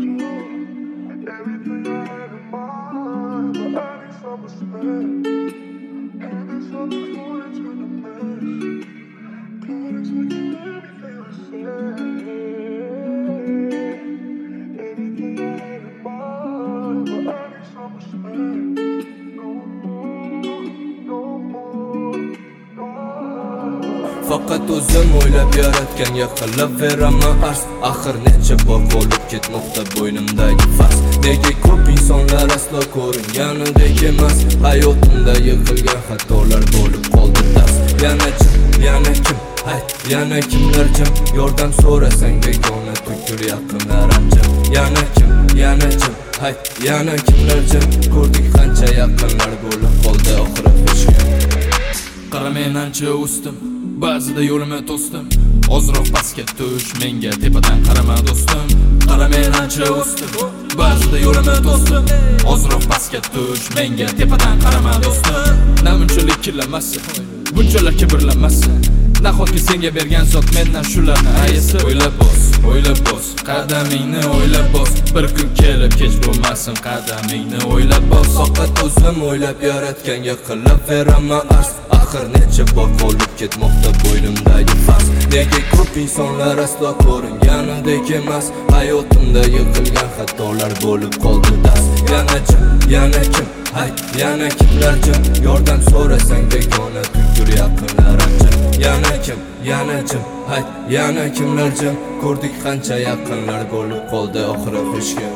Faqat o'zim o'ylab yaratgan yaqinlab veraman arz. Axir necha bor qolib ketmoqda bo'ynimdagi fars. Nega ko'p insonlar aslo ko'ringanidek emas. Hayotimda yiqilgan xatolar bo'lib qoldi dars. Yana kim? Hay, yana kimlar jim? Yordam so'rasang begona tukul yaqinlar anjim. Yana kim? Hay, yana kimlar jim? Ko'rdik qancha yaqinlar bo'lib qoldi oxiri hech kim. Qaramen ancha o'sdim, ba'zida yo'limni to'sdim. Ozroq pastga tush, menga tepadan qarama do'stim. Qaramen ancha o'sdim, ba'zida yo'limni to'sdim. Ozroq pastga tush, menga tepadan qarama do'stim. Na bunchalik kirlanmasin, bunchalar kibrlanmasin. Nahotki senga bergan zot mendan shularni ayasa. O'ylab bos, qadamingni o'ylab bos. Bir kun kelib kech bo'lmasin, qadamingni o'ylab bos. Faqat o'zim o'ylab yaratgan yaqinlab veraman arz. Axir necha bor qolib ketmoqda bo'ynimdagi fars. Nega ko'p insonlar aslo ko'ringanidek emas. Hayotimda yiqilgan xatolar bo'lib qoldi dars. Yana kim? Hay, yana kimlar jim? Yordam so'rasang begona tukul yaqinlar anjim. Yana kim? Hay, yana kimlar jim? Ko'rdik qancha yaqinlar bo'lib qoldi oxiri hech kim.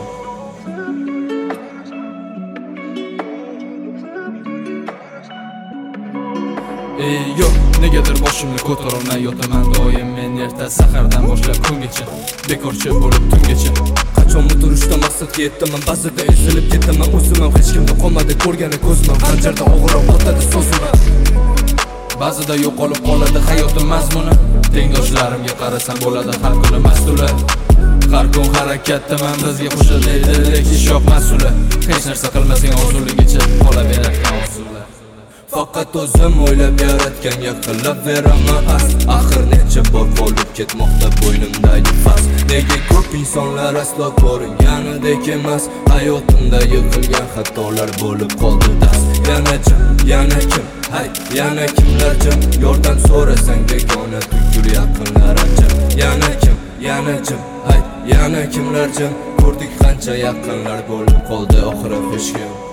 Yo'q, negadir boshimni ko'tarolmay yotaman doim men erta sahardan boshlab kungacha. Bekorchi bo'lib tungacha. Qachonmi turishdan maqsadga yetaman, ba'zida ezilib ketaman. O'zim ham hech kimni qolmadi ko'rgani ko'zman. Qanjarda og'irroq botadi so'zim. Ba'zida yo'qolib qoladi hayotim mazmuni. Tengdoshlarimga qarasam bo'ladi har kuni mas'ullar. Har kun harakatdaman, bizga qo'shildi lekin ish yo'q mas'ullar. Hech narsa qilmasang orzuligicha qolaveradigan orzular. Faqat o'zim o'ylab yaratgan yaqinlab veraman arz. Axir necha bor qolib ketmoqda bo'ynimdagi fars. Nega ko'p insonlar aslo ko'ringanidek emas. Hayotimda yiqilgan xatolar bo'lib qoldi dars. Yana kim? Hay, yana kimlar jim? Yordam so'rasang begona tukul yaqinlar anjim. Yana kim? Hay, yana kimlar jim? Ko'rdik qancha yaqinlar bo'lib qoldi oxiri hech kim.